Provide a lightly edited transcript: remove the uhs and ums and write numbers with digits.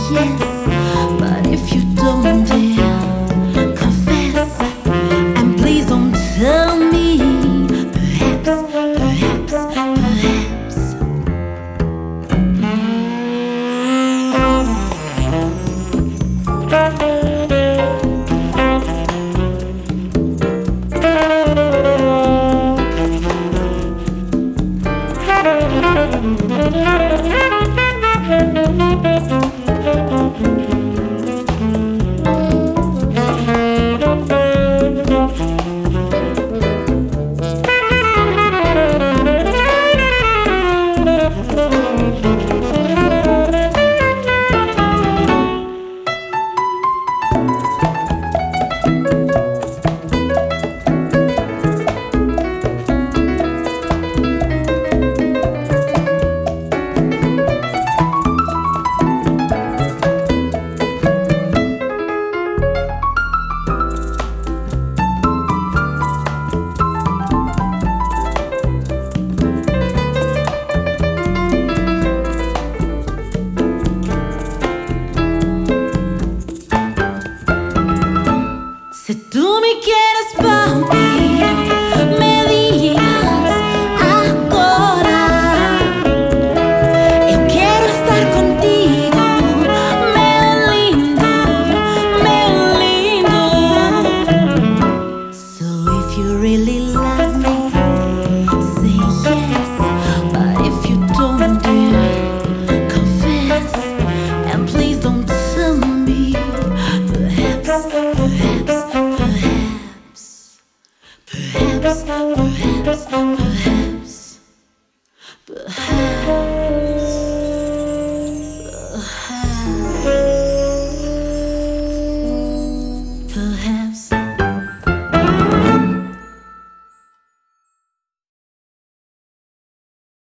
yes. But if you don't dare confess, and please don't tell me, perhaps, perhaps, perhaps. Si tú me quieres, papi, me digas agora. Eu quero estar contigo, meu lindo, meu lindo. So if you really love me, say yes. But if you don't dare confess, and please don't tell me, perhaps, perhaps. Perhaps, perhaps, perhaps, perhaps, perhaps.